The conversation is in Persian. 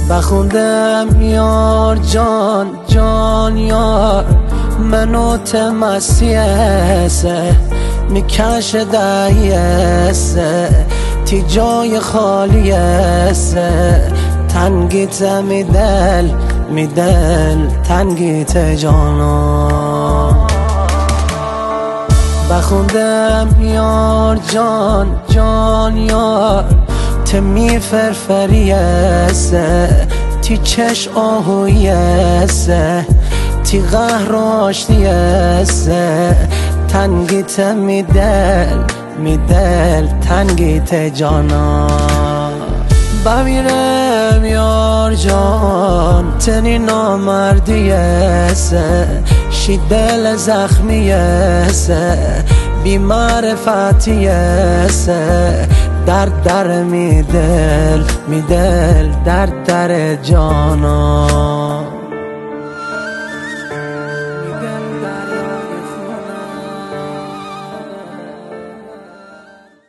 بخوندم یار جان جان یار منو تمسیسه میکش دایسه تی جای خالیسه تنگیت میدل تنگیت جانا بخوندم یار جان جان یار تمی فرفریسه تی چش آهویسه تی قهراشتیسه تنگیت میدل تنگیت جانا بمیرم یار جان تنی نامردیسه شی دل زخمیسه بی معرفتیسه در میدل در جانا